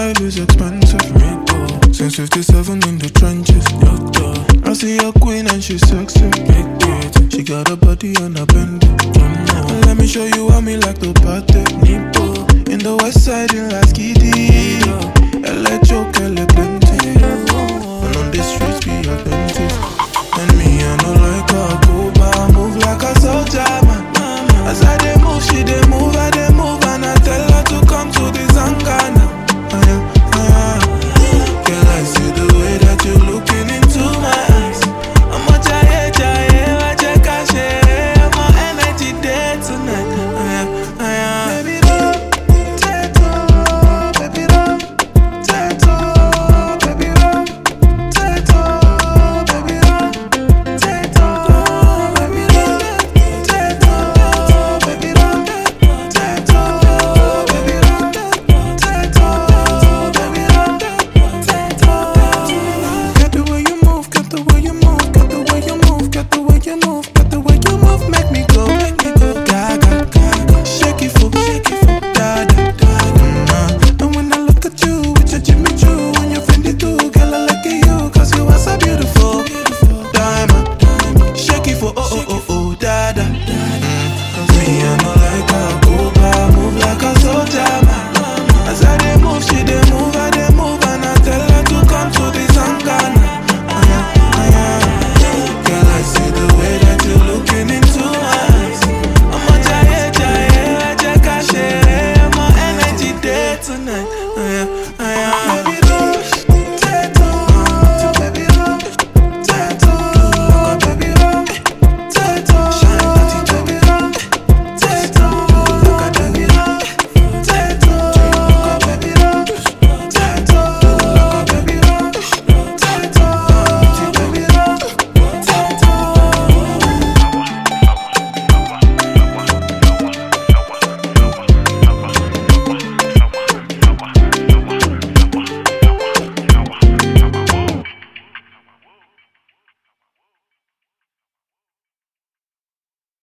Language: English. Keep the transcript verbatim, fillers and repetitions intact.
style is expensive. Since fifty-seven in the trenches. I see a queen and she's sexy. She got a body on a bend. Let me show you how me like to party. In the west side in La Skiddy. Elle est choc, elle est plenty.